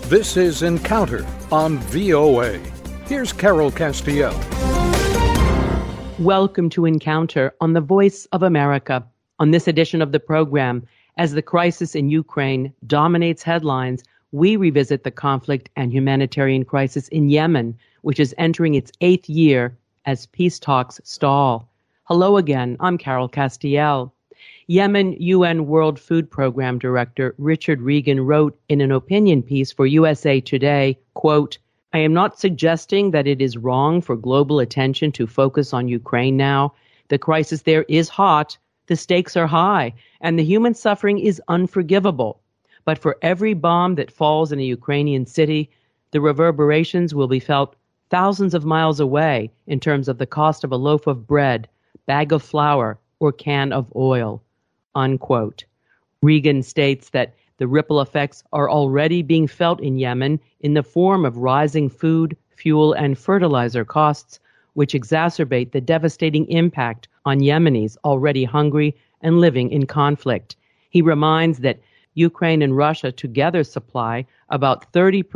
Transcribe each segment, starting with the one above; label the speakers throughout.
Speaker 1: This is Encounter on VOA. Here's Carol Castiel.
Speaker 2: Welcome to Encounter on the Voice of America. On this edition of the program, as the crisis in Ukraine dominates headlines, we revisit the conflict and humanitarian crisis in Yemen, which is entering its 8th year as peace talks stall. Hello again, I'm Carol Castiel. Yemen UN World Food Program Director Richard Regan wrote in an opinion piece for USA Today, quote, "I am not suggesting that it is wrong for global attention to focus on Ukraine now. The crisis there is hot, the stakes are high, and the human suffering is unforgivable. But for every bomb that falls in a Ukrainian city, the reverberations will be felt thousands of miles away in terms of the cost of a loaf of bread, bag of flour, or can of oil." Unquote. Regan states that the ripple effects are already being felt in Yemen in the form of rising food, fuel, and fertilizer costs, which exacerbate the devastating impact on Yemenis already hungry and living in conflict. He reminds that Ukraine and Russia together supply about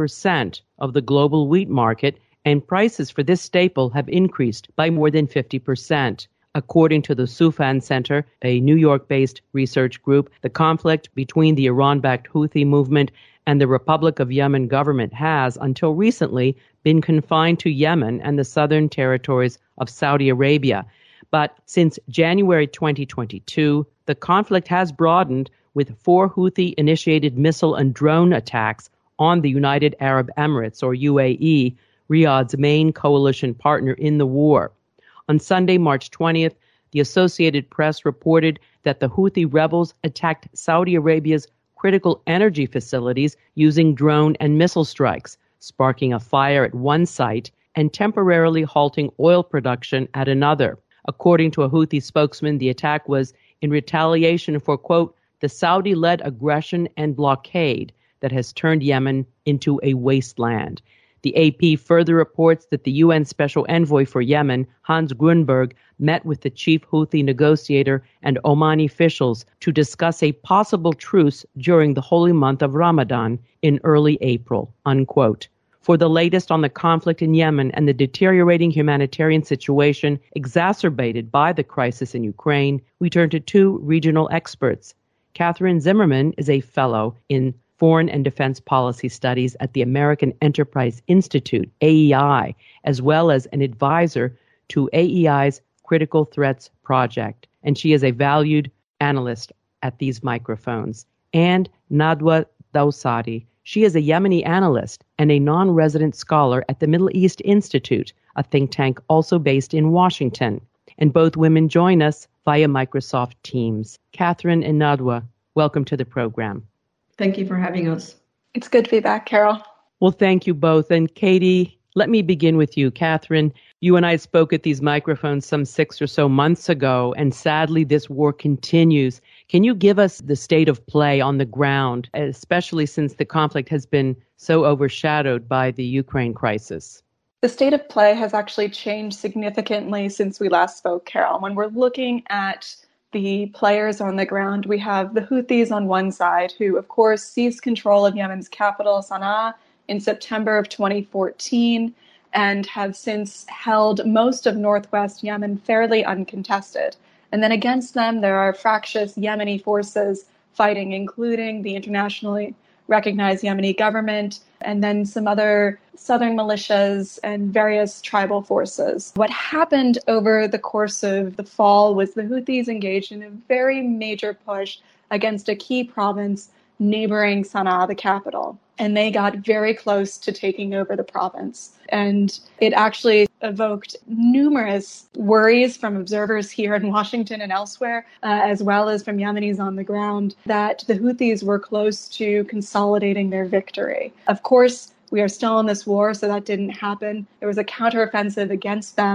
Speaker 2: 30% of the global wheat market, and prices for this staple have increased by more than 50%. According to the Soufan Center, a New York-based research group, the conflict between the Iran-backed Houthi movement and the Republic of Yemen government has, until recently, been confined to Yemen and the southern territories of Saudi Arabia. But since January 2022, the conflict has broadened with 4 Houthi-initiated missile and drone attacks on the United Arab Emirates, or UAE, Riyadh's main coalition partner in the war. On Sunday, March 20th, the Associated Press reported that the Houthi rebels attacked Saudi Arabia's critical energy facilities using drone and missile strikes, sparking a fire at one site and temporarily halting oil production at another. According to a Houthi spokesman, the attack was in retaliation for, quote, the Saudi-led aggression and blockade that has turned Yemen into a wasteland. The AP further reports that the UN Special Envoy for Yemen, Hans Grunberg, met with the chief Houthi negotiator and Omani officials to discuss a possible truce during the holy month of Ramadan in early April, unquote. For the latest on the conflict in Yemen and the deteriorating humanitarian situation exacerbated by the crisis in Ukraine, we turn to 2 regional experts. Catherine Zimmerman is a fellow in Foreign and Defense Policy Studies at the American Enterprise Institute, AEI, as well as an advisor to AEI's Critical Threats Project. And she is a valued analyst at these microphones. And Nadwa Dawsari. She is a Yemeni analyst and a non-resident scholar at the Middle East Institute, a think tank also based in Washington. And both women join us via Microsoft Teams. Catherine and Nadwa, welcome to the program.
Speaker 3: Thank you for having us.
Speaker 4: It's good to be back, Carol.
Speaker 2: Well, thank you both. And Katie, let me begin with you. Catherine, you and I spoke at these microphones some 6 or so months ago, and sadly this war continues. Can you give us the state of play on the ground, especially since the conflict has been so overshadowed by the Ukraine crisis?
Speaker 4: The state of play has actually changed significantly since we last spoke, Carol. When we're looking at the players on the ground, we have the Houthis on one side, who, of course, seized control of Yemen's capital, Sana'a, in September of 2014, and have since held most of northwest Yemen fairly uncontested. And then against them, there are fractious Yemeni forces fighting, including the internationally recognized Yemeni government, and then some other southern militias and various tribal forces. What happened over the course of the fall was the Houthis engaged in a very major push against a key province neighboring Sana'a, the capital. And they got very close to taking over the province. And it actually evoked numerous worries from observers here in Washington and elsewhere, as well as from Yemenis on the ground, that the Houthis were close to consolidating their victory. Of course, we are still in this war, so that didn't happen. There was a counteroffensive against them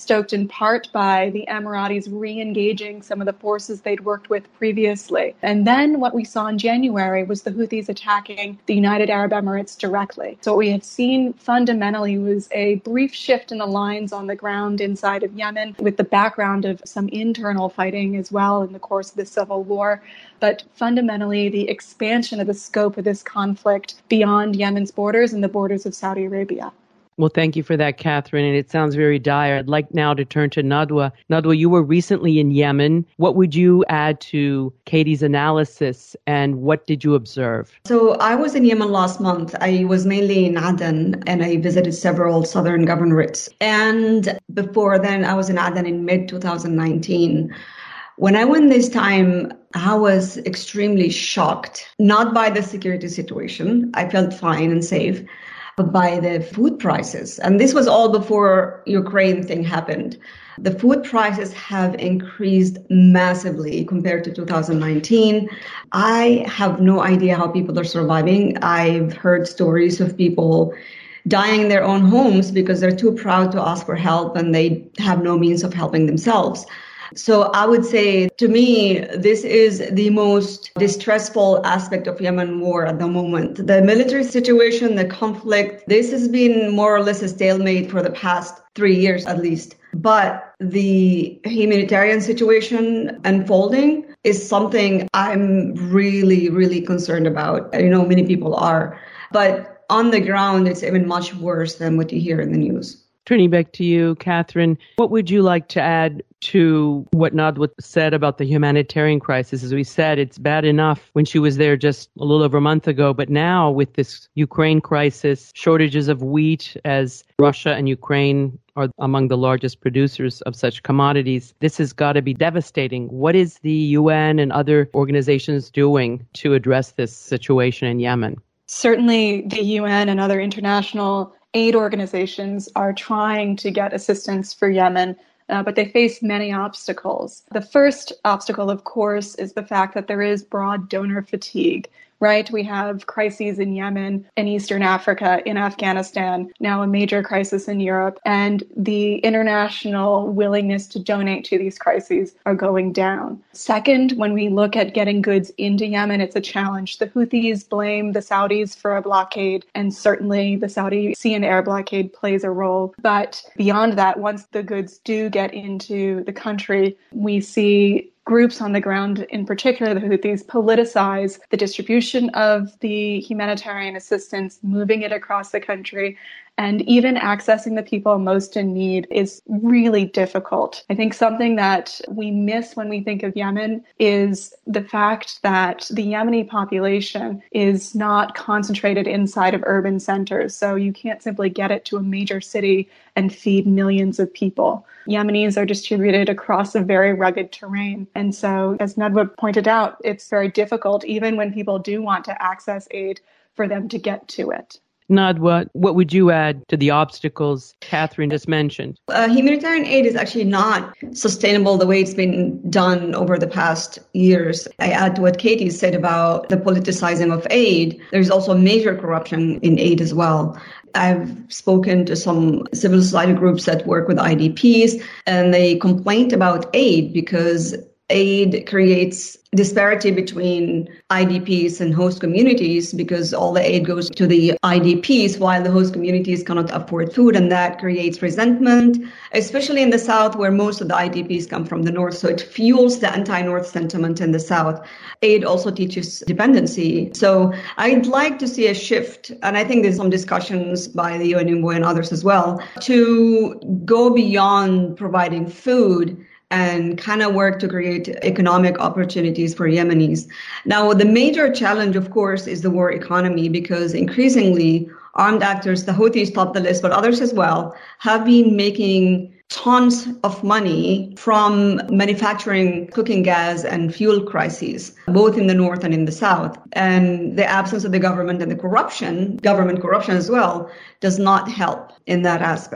Speaker 4: stoked in part by the Emiratis re-engaging some of the forces they'd worked with previously. And then what we saw in January was the Houthis attacking the United Arab Emirates directly. So what we have seen fundamentally was a brief shift in the lines on the ground inside of Yemen, with the background of some internal fighting as well in the course of the civil war. But fundamentally, the expansion of the scope of this conflict beyond Yemen's borders and the borders of Saudi Arabia.
Speaker 2: Well, thank you for that, Catherine. And it sounds very dire. I'd like now to turn to Nadwa. Nadwa, you were recently in Yemen. What would you add to Katie's analysis, and what did you observe?
Speaker 3: So I was in Yemen last month. I was mainly in Aden, and I visited several southern governorates. And before then, I was in Aden in mid-2019. When I went this time, I was extremely shocked, not by the security situation. I felt fine and safe, but by the food prices. And this was all before Ukraine thing happened. The food prices have increased massively compared to 2019. I have no idea how people are surviving. I've heard stories of people dying in their own homes because they're too proud to ask for help and they have no means of helping themselves. So I would say, to me, this is the most distressful aspect of Yemen war at the moment. The military situation, the conflict, this has been more or less a stalemate for the past 3 years at least. But the humanitarian situation unfolding is something I'm really, really concerned about. I know many people are. But on the ground, it's even much worse than what you hear in the news.
Speaker 2: Turning back to you, Catherine, what would you like to add to what Nadwa said about the humanitarian crisis? As we said, it's bad enough when she was there just a little over a month ago, but now with this Ukraine crisis, shortages of wheat, as Russia and Ukraine are among the largest producers of such commodities, this has got to be devastating. What is the UN and other organizations doing to address this situation in Yemen?
Speaker 4: Certainly, the UN and other international aid organizations are trying to get assistance for Yemen, but they face many obstacles. The first obstacle, of course, is the fact that there is broad donor fatigue, right? We have crises in Yemen, in Eastern Africa, in Afghanistan, now a major crisis in Europe, and the international willingness to donate to these crises are going down. Second, when we look at getting goods into Yemen, it's a challenge. The Houthis blame the Saudis for a blockade, and certainly the Saudi sea and air blockade plays a role. But beyond that, once the goods do get into the country, we see groups on the ground, in particular the Houthis, politicize the distribution of the humanitarian assistance, moving it across the country, and even accessing the people most in need is really difficult. I think something that we miss when we think of Yemen is the fact that the Yemeni population is not concentrated inside of urban centers. So you can't simply get it to a major city and feed millions of people. Yemenis are distributed across a very rugged terrain. And so, as Nadwa pointed out, it's very difficult, even when people do want to access aid, for them to get to it.
Speaker 2: Nadwa, what would you add to the obstacles Catherine just mentioned?
Speaker 3: Humanitarian aid is actually not sustainable the way it's been done over the past years. I add to what Katie said about the politicizing of aid. There's also major corruption in aid as well. I've spoken to some civil society groups that work with IDPs, and they complained about aid because aid creates disparity between IDPs and host communities because all the aid goes to the IDPs while the host communities cannot afford food, and that creates resentment, especially in the South where most of the IDPs come from the North. So it fuels the anti-North sentiment in the South. Aid also teaches dependency. So I'd like to see a shift, and I think there's some discussions by the UNWA and others as well, to go beyond providing food and kind of work to create economic opportunities for Yemenis. Now, the major challenge, of course, is the war economy, because increasingly armed actors, the Houthis top the list, but others as well, have been making tons of money from manufacturing cooking gas and fuel crises, both in the north and in the south. And the absence of the government and the corruption, government corruption as well, does not help in that aspect.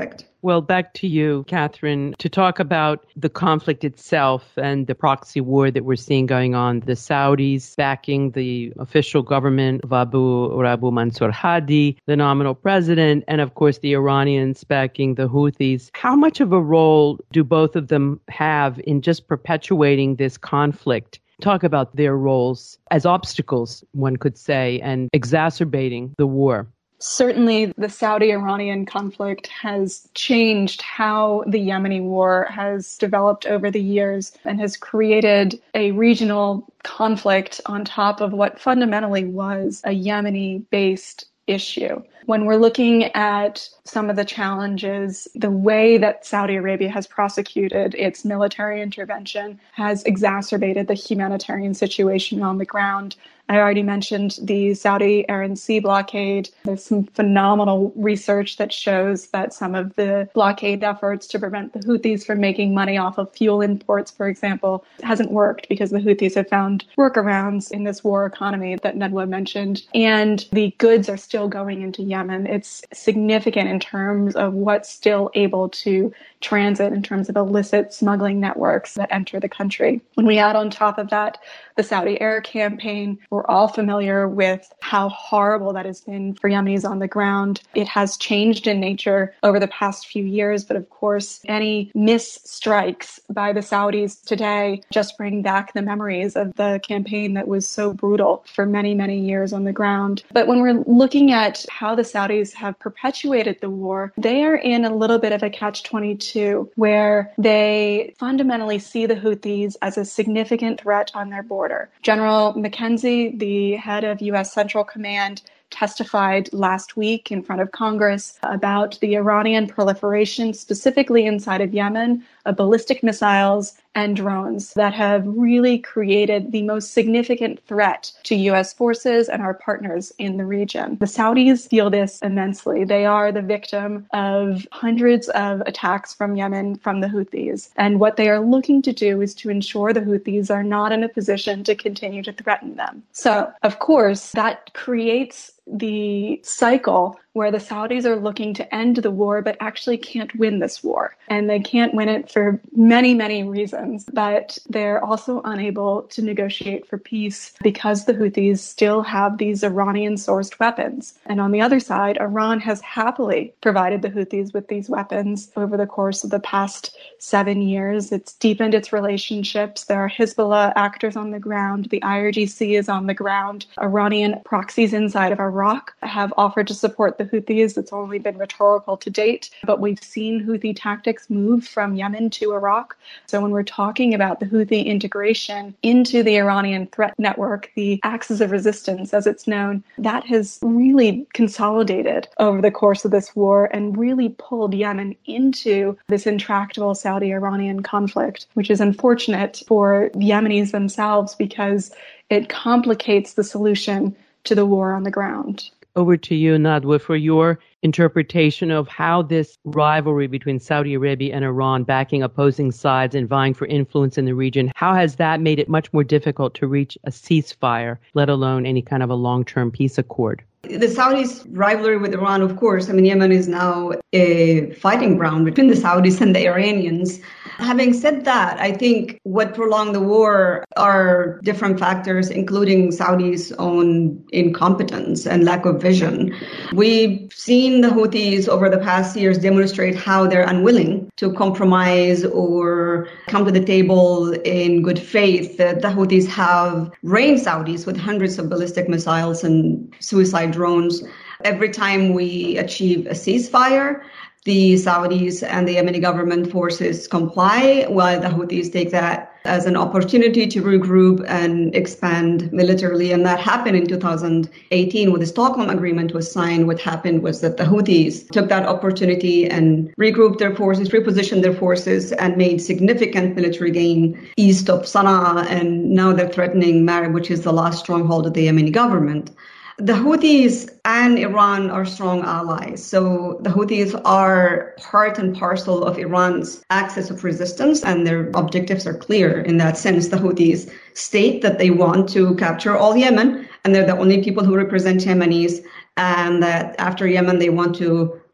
Speaker 2: Well, back to you, Catherine, to talk about the conflict itself and the proxy war that we're seeing going on. The Saudis backing the official government of Abu Mansur Hadi, the nominal president, and of course the Iranians backing the Houthis. How much of a role do both of them have in just perpetuating this conflict? Talk about their roles as obstacles, one could say, and exacerbating the war.
Speaker 4: Certainly, the Saudi-Iranian conflict has changed how the Yemeni war has developed over the years and has created a regional conflict on top of what fundamentally was a Yemeni-based issue. When we're looking at some of the challenges, the way that Saudi Arabia has prosecuted its military intervention has exacerbated the humanitarian situation on the ground. I already mentioned the Saudi Aran Sea blockade. There's some phenomenal research that shows that some of the blockade efforts to prevent the Houthis from making money off of fuel imports, for example, hasn't worked because the Houthis have found workarounds in this war economy that Nedwa mentioned. And the goods are still going into Yemen. It's significant in terms of what's still able to transit in terms of illicit smuggling networks that enter the country. When we add on top of that the Saudi air campaign, we're all familiar with how horrible that has been for Yemenis on the ground. It has changed in nature over the past few years, but of course, any misstrikes by the Saudis today just bring back the memories of the campaign that was so brutal for many, many years on the ground. But when we're looking at how the Saudis have perpetuated the war, they are in a little bit of a catch-22 where they fundamentally see the Houthis as a significant threat on their border. General McKenzie, the head of U.S. Central Command, testified last week in front of Congress about the Iranian proliferation, specifically inside of Yemen, of ballistic missiles and drones that have really created the most significant threat to U.S. forces and our partners in the region. The Saudis feel this immensely. They are the victim of hundreds of attacks from Yemen from the Houthis. And what they are looking to do is to ensure the Houthis are not in a position to continue to threaten them. So, of course, that creates the cycle where the Saudis are looking to end the war, but actually can't win this war. And they can't win it for many, many reasons. But they're also unable to negotiate for peace because the Houthis still have these Iranian-sourced weapons. And on the other side, Iran has happily provided the Houthis with these weapons over the course of the past 7 years. It's deepened its relationships. There are Hezbollah actors on the ground. The IRGC is on the ground. Iranian proxies inside of Iraq have offered to support the Houthis. It's only been rhetorical to date, but we've seen Houthi tactics move from Yemen to Iraq. So when we're talking about the Houthi integration into the Iranian threat network, the axis of resistance, as it's known, that has really consolidated over the course of this war and really pulled Yemen into this intractable Saudi-Iranian conflict, which is unfortunate for the Yemenis themselves because it complicates the solution to the war on the ground.
Speaker 2: Over to you, Nedwa, for your interpretation of how this rivalry between Saudi Arabia and Iran backing opposing sides and vying for influence in the region, how has that made it much more difficult to reach a ceasefire, let alone any kind of a long-term peace accord?
Speaker 3: The Saudis' rivalry with Iran, of course, Yemen is now a fighting ground between the Saudis and the Iranians. Having said that, I think what prolonged the war are different factors, including Saudi's own incompetence and lack of vision. We've seen the Houthis over the past years demonstrate how they're unwilling to compromise or come to the table in good faith. The Houthis have rained Saudis with hundreds of ballistic missiles and suicide drones. Every time we achieve a ceasefire, the Saudis and the Yemeni government forces comply, while the Houthis take that as an opportunity to regroup and expand militarily. And that happened in 2018 when the Stockholm Agreement was signed. What happened was that the Houthis took that opportunity and regrouped their forces, repositioned their forces, and made significant military gain east of Sana'a. And now they're threatening Marib, which is the last stronghold of the Yemeni government. The Houthis and Iran are strong allies. So the Houthis are part and parcel of Iran's axis of resistance, and their objectives are clear in that sense. The Houthis state that they want to capture all Yemen, and they're the only people who represent Yemenis, and that after Yemen, they want to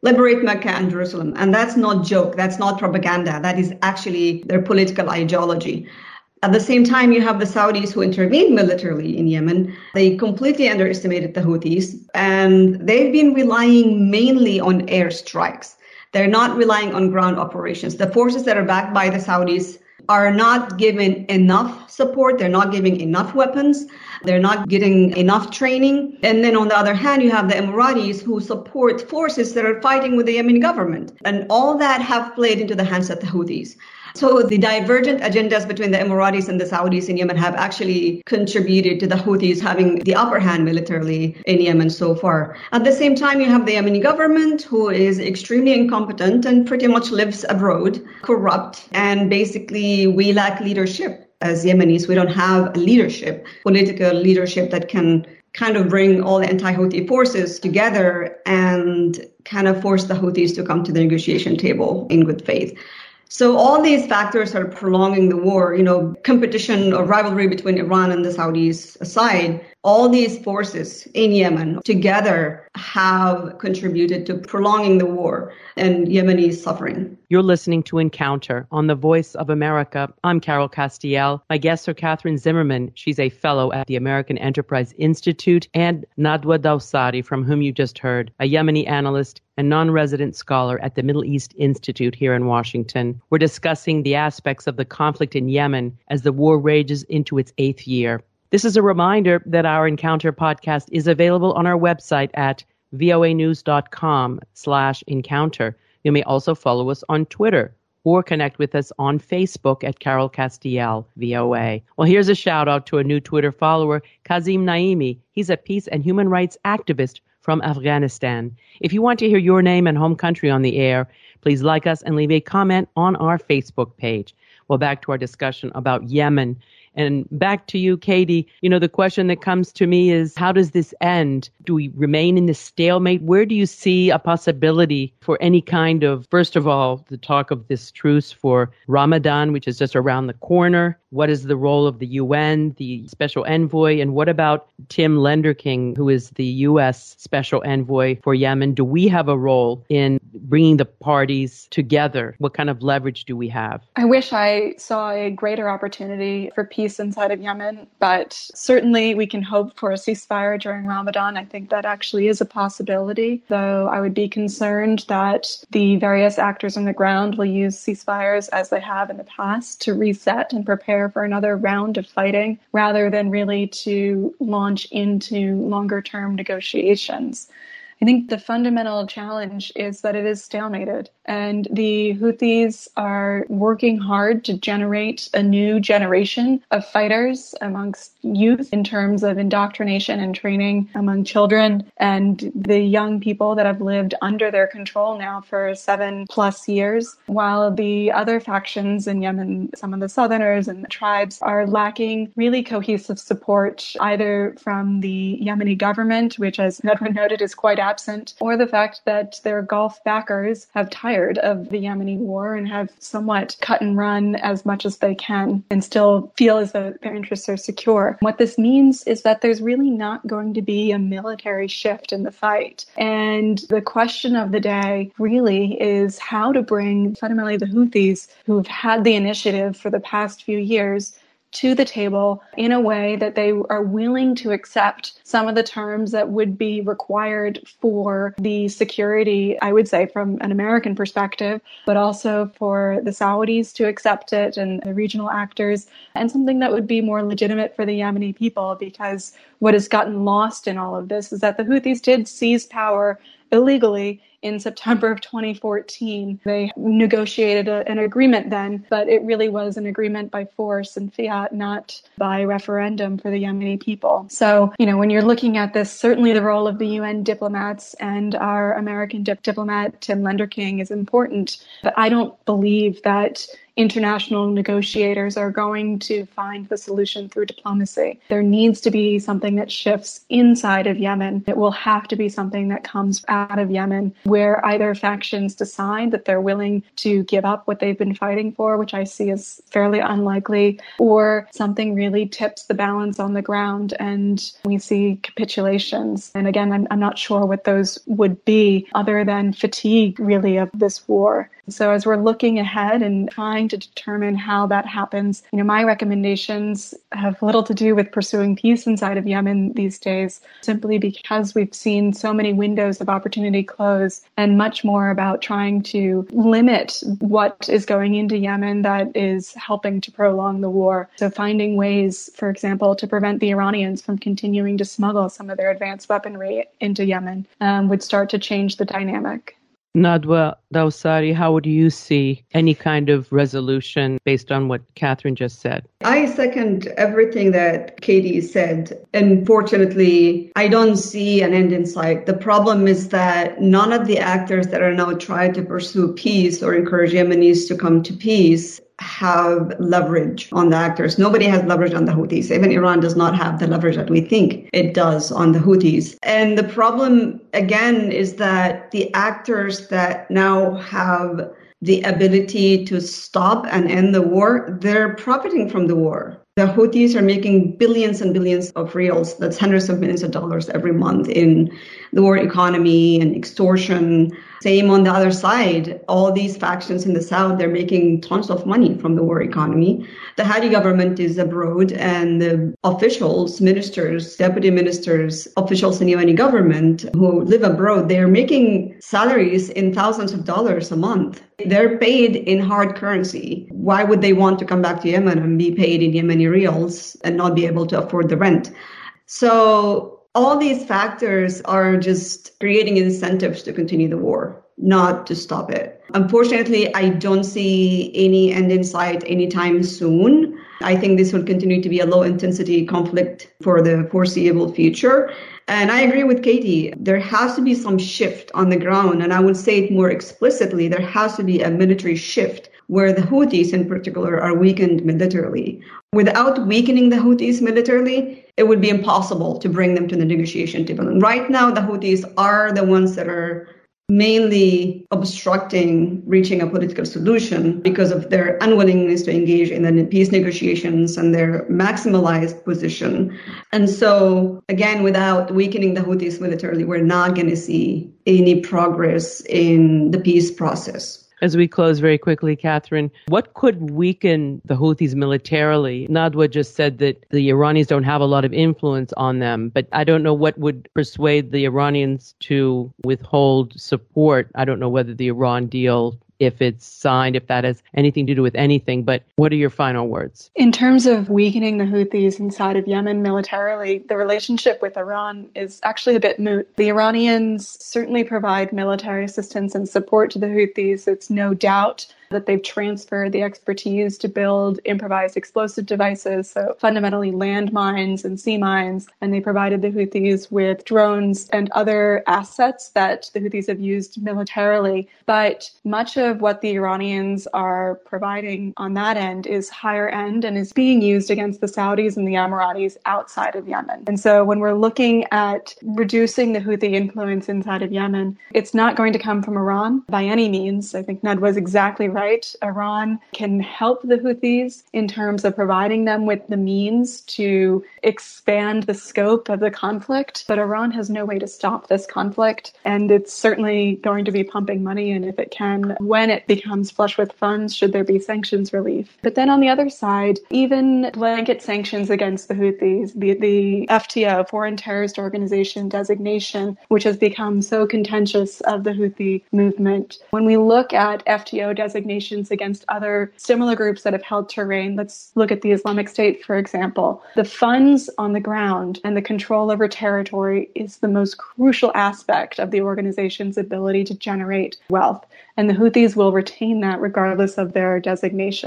Speaker 3: liberate Mecca and Jerusalem. And that's not joke. That's not propaganda. That is actually their political ideology. At the same time, you have the Saudis who intervened militarily in Yemen. They completely underestimated the Houthis, and they've been relying mainly on airstrikes. They're not relying on ground operations. The forces that are backed by the Saudis are not given enough support. They're not giving enough weapons. They're not getting enough training. And then on the other hand, you have the Emiratis who support forces that are fighting with the Yemeni government. And all that have played into the hands of the Houthis. So the divergent agendas between the Emiratis and the Saudis in Yemen have actually contributed to the Houthis having the upper hand militarily in Yemen so far. At the same time, you have the Yemeni government, who is extremely incompetent and pretty much lives abroad, corrupt, and basically we lack leadership. As Yemenis, we don't have leadership, political leadership that can kind of bring all the anti-Houthi forces together and kind of force the Houthis to come to the negotiation table in good faith. So all these factors are prolonging the war, competition or rivalry between Iran and the Saudis aside. All these forces in Yemen together have contributed to prolonging the war and Yemeni suffering.
Speaker 2: You're listening to Encounter on the Voice of America. I'm Carol Castiel. My guests are Catherine Zimmerman. She's a fellow at the American Enterprise Institute, and Nadwa Dawsari, from whom you just heard, a Yemeni analyst and non-resident scholar at the Middle East Institute here in Washington. We're discussing the aspects of the conflict in Yemen as the war rages into its 8th year. This is a reminder that our Encounter podcast is available on our website at voanews.com/encounter. You may also follow us on Twitter or connect with us on Facebook at Carol Castiel, VOA. Well, here's a shout out to a new Twitter follower, Kazim Naimi. He's a peace and human rights activist from Afghanistan. If you want to hear your name and home country on the air, please like us and leave a comment on our Facebook page. Well, back to our discussion about Yemen. And back to you, Katie. The question that comes to me is, how does this end? Do we remain in this stalemate? Where do you see a possibility for any kind of, first of all, the talk of this truce for Ramadan, which is just around the corner? What is the role of the UN, the special envoy? And what about Tim Lenderking, who is the U.S. special envoy for Yemen? Do we have a role in bringing the parties together? What kind of leverage do we have?
Speaker 4: I wish I saw a greater opportunity for peace inside of Yemen, but certainly we can hope for a ceasefire during Ramadan. I think that actually is a possibility, though I would be concerned that the various actors on the ground will use ceasefires as they have in the past to reset and prepare for another round of fighting, rather than really to launch into longer-term negotiations. I think the fundamental challenge is that it is stalemated, and the Houthis are working hard to generate a new generation of fighters amongst youth in terms of indoctrination and training among children and the young people that have lived under their control now for 7+ years, while the other factions in Yemen, some of the Southerners and the tribes, are lacking really cohesive support either from the Yemeni government, which, as Nadwa noted, is quite absent, or the fact that their Gulf backers have tired of the Yemeni war and have somewhat cut and run as much as they can and still feel as though their interests are secure. What this means is that there's really not going to be a military shift in the fight. And the question of the day really is how to bring fundamentally the Houthis, who have had the initiative for the past few years, to the table in a way that they are willing to accept some of the terms that would be required for the security, I would say, from an American perspective, but also for the Saudis to accept it and the regional actors, and something that would be more legitimate for the Yemeni people, because what has gotten lost in all of this is that the Houthis did seize power illegally in September of 2014. They negotiated an agreement then, but it really was an agreement by force and fiat, not by referendum for the Yemeni people. So, when you're looking at this, certainly the role of the UN diplomats and our American diplomat, Tim Lenderking, is important. But I don't believe that international negotiators are going to find the solution through diplomacy. There needs to be something that shifts inside of Yemen. It will have to be something that comes out of Yemen, where either factions decide that they're willing to give up what they've been fighting for, which I see as fairly unlikely, or something really tips the balance on the ground and we see capitulations. And again, I'm not sure what those would be other than fatigue, really, of this war. So as we're looking ahead and trying to determine how that happens, my recommendations have little to do with pursuing peace inside of Yemen these days, simply because we've seen so many windows of opportunity close, and much more about trying to limit what is going into Yemen that is helping to prolong the war. So finding ways, for example, to prevent the Iranians from continuing to smuggle some of their advanced weaponry into Yemen would start to change the dynamic.
Speaker 2: Nadwa Dawsari, how would you see any kind of resolution based on what Catherine just said?
Speaker 3: I second everything that Katie said. Unfortunately, I don't see an end in sight. The problem is that none of the actors that are now trying to pursue peace or encourage Yemenis to come to peace have leverage on the actors. Nobody has leverage on the Houthis. Even Iran does not have the leverage that we think it does on the Houthis. And the problem, again, is that the actors that now have the ability to stop and end the war, they're profiting from the war. The Houthis are making billions and billions of reals, that's hundreds of millions of dollars every month in the war economy and extortion. Same on the other side, all these factions in the south, they're making tons of money from the war economy. The Hadi government is abroad, and the officials, ministers, deputy ministers, officials in Yemeni government who live abroad, they're making salaries in thousands of dollars a month. They're paid in hard currency. Why would they want to come back to Yemen and be paid in Yemeni reals and not be able to afford the rent? So all these factors are just creating incentives to continue the war, not to stop it. Unfortunately, I don't see any end in sight anytime soon. I think this will continue to be a low-intensity conflict for the foreseeable future. And I agree with Katie. There has to be some shift on the ground. And I would say it more explicitly, there has to be a military shift where the Houthis in particular are weakened militarily. Without weakening the Houthis militarily, it would be impossible to bring them to the negotiation table. And right now, the Houthis are the ones that are mainly obstructing reaching a political solution because of their unwillingness to engage in the peace negotiations and their maximalized position. And so, again, without weakening the Houthis militarily, we're not going to see any progress in the peace process.
Speaker 2: As we close very quickly, Catherine, what could weaken the Houthis militarily? Nadwa just said that the Iranians don't have a lot of influence on them, but I don't know what would persuade the Iranians to withhold support. I don't know whether the Iran deal, if it's signed, if that has anything to do with anything, but what are your final words?
Speaker 4: In terms of weakening the Houthis inside of Yemen militarily, the relationship with Iran is actually a bit moot. The Iranians certainly provide military assistance and support to the Houthis. It's no doubt that they've transferred the expertise to build improvised explosive devices, so fundamentally landmines and sea mines, and they provided the Houthis with drones and other assets that the Houthis have used militarily. But much of what the Iranians are providing on that end is higher end and is being used against the Saudis and the Emiratis outside of Yemen. And so when we're looking at reducing the Houthi influence inside of Yemen, it's not going to come from Iran by any means. I think Ned was exactly right. Iran can help the Houthis in terms of providing them with the means to expand the scope of the conflict, but Iran has no way to stop this conflict, and it's certainly going to be pumping money in if it can, when it becomes flush with funds, should there be sanctions relief. But then on the other side, even blanket sanctions against the Houthis, the FTO, Foreign Terrorist Organization designation, which has become so contentious of the Houthi movement. When we look at FTO designations against other similar groups that have held terrain. Let's look at the Islamic State, for example. The funds on the ground and the control over territory is the most crucial aspect of the organization's ability to generate wealth. And the Houthis will retain that regardless of their designation.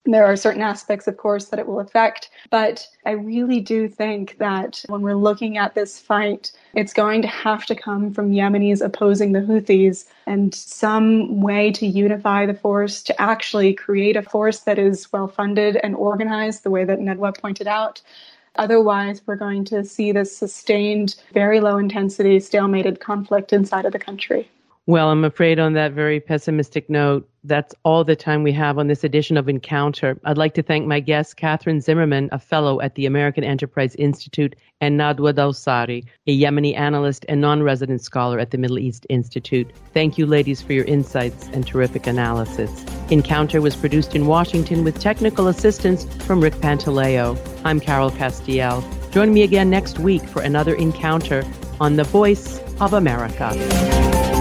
Speaker 4: There are certain aspects, of course, that it will affect, but I really do think that when we're looking at this fight, it's going to have to come from Yemenis opposing the Houthis and some way to unify the force, to actually create a force that is well-funded and organized, the way that Nedwa pointed out. Otherwise, we're going to see this sustained, very low-intensity, stalemated conflict inside of the country.
Speaker 2: Well, I'm afraid on that very pessimistic note, that's all the time we have on this edition of Encounter. I'd like to thank my guest, Catherine Zimmerman, a fellow at the American Enterprise Institute, and Nadwa Dawsari, a Yemeni analyst and non-resident scholar at the Middle East Institute. Thank you, ladies, for your insights and terrific analysis. Encounter was produced in Washington with technical assistance from Rick Pantaleo. I'm Carol Castiel. Join me again next week for another Encounter on The Voice of America.